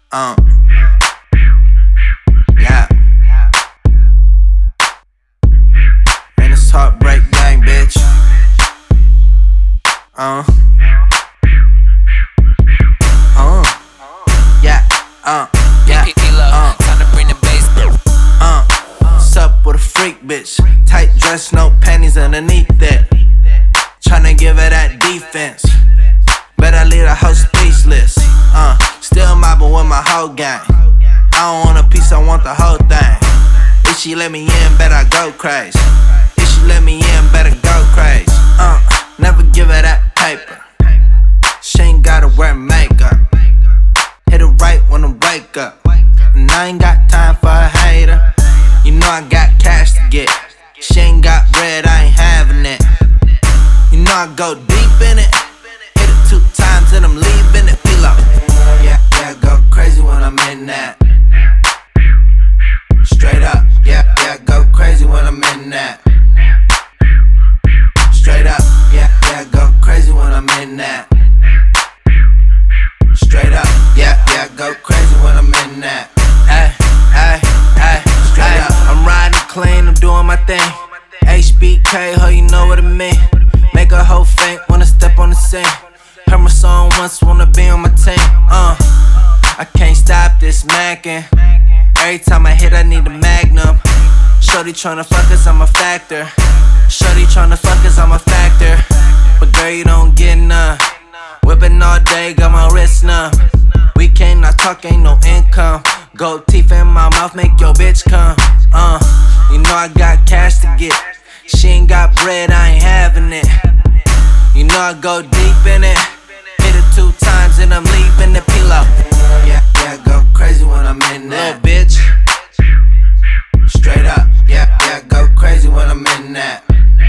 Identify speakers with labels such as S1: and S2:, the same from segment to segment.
S1: Uh, yeah. And it's heartbreak gang, bitch. Uh, yeah, yeah,
S2: Time to bring the bass.
S1: what's up with a freak, bitch? Tight dress, no panties underneath that. Tryna give her that defense. Better leave the house speechless. Still mobbing with my whole gang. I don't want a piece, I want the whole thing. If she let me in, better I go crazy. If she let me in, better go crazy. Never give her that paper. She ain't gotta wear makeup. Hit it right when I wake up. And I ain't got time for a hater. You know I got cash to get. She ain't got bread, I ain't having it. You know I go deep in it. Hit it 2 times and I'm leaving it. Feel up. Yeah, yeah, go crazy when I'm in that. Straight up. Yeah, yeah, go crazy when I'm in that. Straight up. Yeah, yeah, go crazy when I'm in that. Straight up. Yeah, yeah, go crazy when I'm in that. Ay, ay, ay, straight up. I'm riding clean, I'm doing my thing. HBK, ho, you know what I mean. Make a hoe faint when I step on the scene. Heard my song once, wanna be on my team. I can't stop this mackin'. Every time I hit, I need a magnum. Shorty tryna fuck us, I'm a factor. Shorty tryna fuck us, I'm a factor. But girl, you don't get none. Whippin' all day, got my wrist numb. We can't not talk, ain't no income. Gold teeth in my mouth, make your bitch come. You know I got cash to get. She ain't got bread, I ain't having it. You know I go deep in it. Hit it 2 times and I'm leaving the pillow. Yeah, yeah, go crazy when I'm in that. Little bitch. Straight up. Yeah, yeah, go crazy when I'm in that.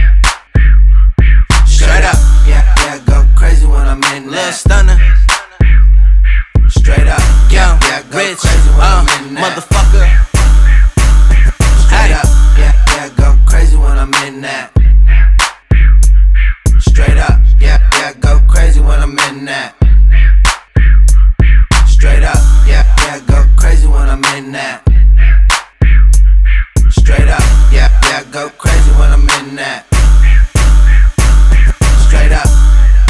S1: Straight up. Yeah, yeah, go crazy when I'm in that. Little stunner. Straight up. Yeah, yeah, go rich, crazy when I'm in that. Motherfucker. Straight up. Yeah, yeah, go crazy when I'm in that. Straight up. Yeah, yeah, go crazy when I'm in that. Straight up. Yeah, yeah, go crazy when I'm in that. Straight up. Yeah, yeah, go crazy when I'm in that. Straight up.